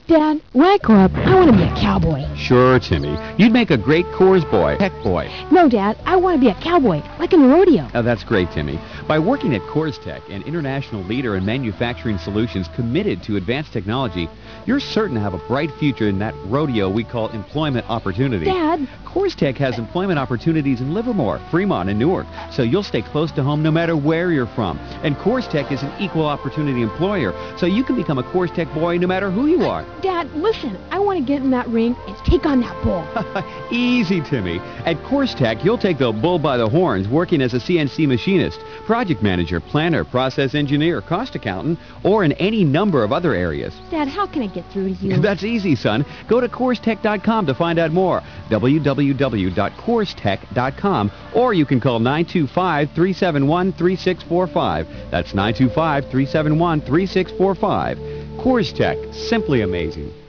Dad, when I grow up, I want to be a cowboy. Sure, Timmy. You'd make a great Coors boy, Tech boy. No, Dad, I want to be a cowboy, like in a rodeo. Oh, that's great, Timmy. By working at Coors Tech, an international leader in manufacturing solutions committed to advanced technology, you're certain to have a bright future in that rodeo we call employment opportunity. Dad. Coors Tech has employment opportunities in Livermore, Fremont, and Newark, so you'll stay close to home no matter where you're from. And Coors Tech is an equal opportunity employer, so you can become a Coors Tech boy no matter who you are. Dad, listen, I want to get in that ring and take on that bull. Easy, Timmy. At Coors Tech, you'll take the bull by the horns working as a CNC machinist, project manager, planner, process engineer, cost accountant, or in any number of other areas. Dad, how can I get through to you? That's easy, son. Go to CoorsTech.com to find out more. www.CoorsTech.com, or you can call 925-371-3645. That's 925-371-3645. Coors Tech, simply amazing.